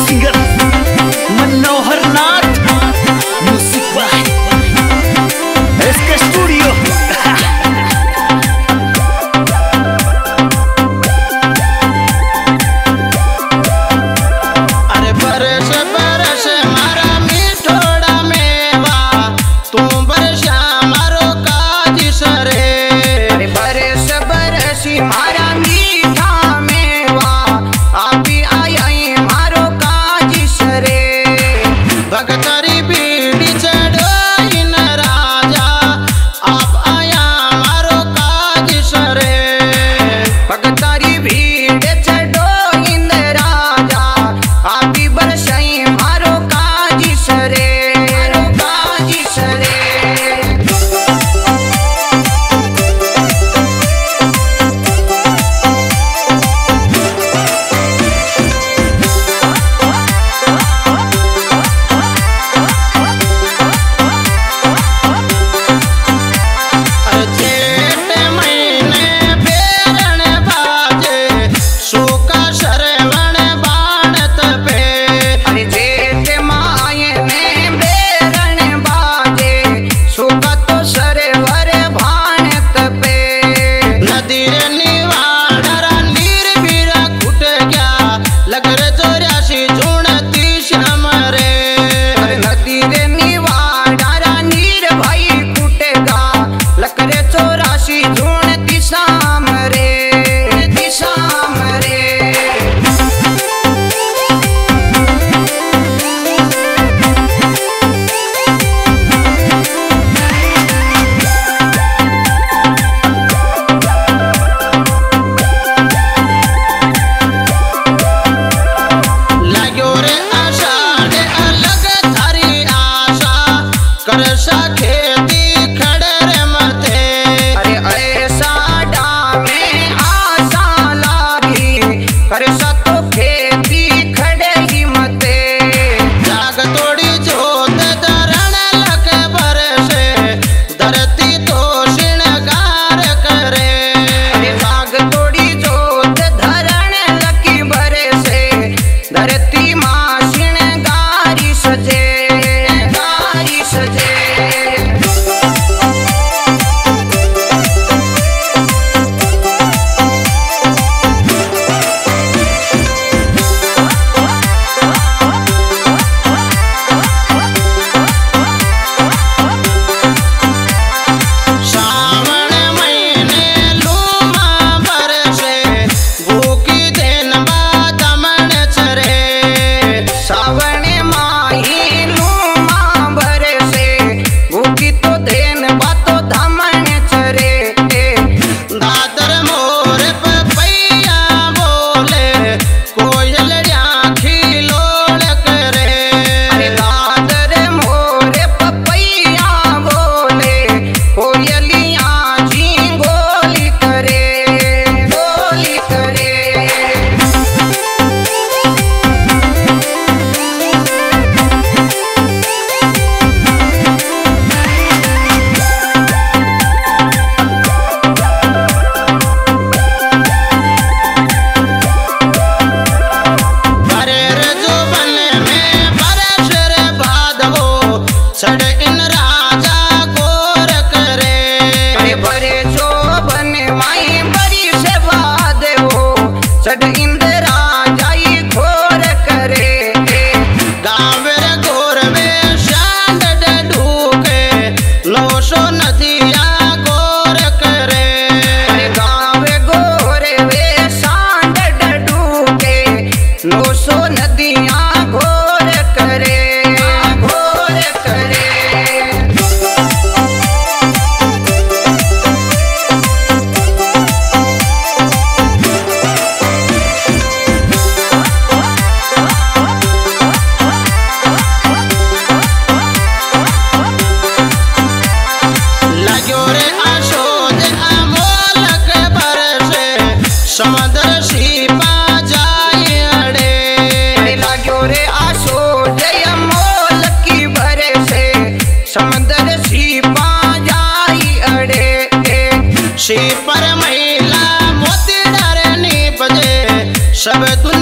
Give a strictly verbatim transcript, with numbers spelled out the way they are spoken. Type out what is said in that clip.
Singer Manohar Nath, music by SK studio. अरे बरस बरस मारा मीठोड़ा मेवा, तू बरसा मारो काज सरे। अरे बरस बरस मारा मीठा मेवा, आपी आई मारो काज सरे। भगतरी बीड़ी चढ़ो इन राजा, आप आया मारो काज सरे। भगतरी भीड़ चढ़ो इन राजा, आपी बरसाई मारो काज सरे, मारो काज सरे। जेठ महीने बेरण बाजे, सूखा सरवण बाणत पे। अरे जेठ महीने बेरण बाजे, सूखा तो सरवर भाणत पे। नदी रे निवाड़ा नीर बीरा खुट गया, लगर चौरासी जूनती श्याम रे। अरे नदी रे निवाड़ा नीर भाई खुटेगा, लकरे चौरासी जून दिशाम रे, दिशाम रे। लाग्यो रे आषाढ़ अलग थारी आशा, करसा खेती खड़र मथे। अरे ऐसा डामे आशा लागी, करसा तो खेती खड़े ही मते। जाग तोड़ी जोत धरण लग बरसे, धरती तो श्रृंगार करे। अरे जाग तोड़ी जोत धरण लगी बरसे, धरती माँ श्रृंगारी सजे, गारी सजे। श्रावण महीने लूमा बरसे, भूखी दिन बाद दमन चरे। श्रावण माही लूमा बरसे, भूखी तो दिन बाद तो दमन चरे। दादर मोर पपैया बोले, कोयल आँखी लोल करे। अरे दादर मोर पपैया बोले, कोयलिया झिंगोली करे, गोली करे। बरेर जुबन में बरस रे भादवो, चढ़ इन राजा गोर करे। अरे बरे जोबन माई बरी से भादवो, चढ़ इन राजा ही घोर करे। गाँव रे गोर में शांड ढूके, नौ सौ नदिया गोर करे। अरे गाँव गोर वे शांड ढूके, नौ सौ नदियाँ घोर करे, घोर करे। लाग्यो रे आशोज अमोलक बरसे, समुद्र सीपा जाए अड़े। अरे लाग्यो रे आशोज अमोलक की बरसे, समुद्र सीपा जाए अड़े। सी पर महिला मोती डर नी बजे, सब दुनिया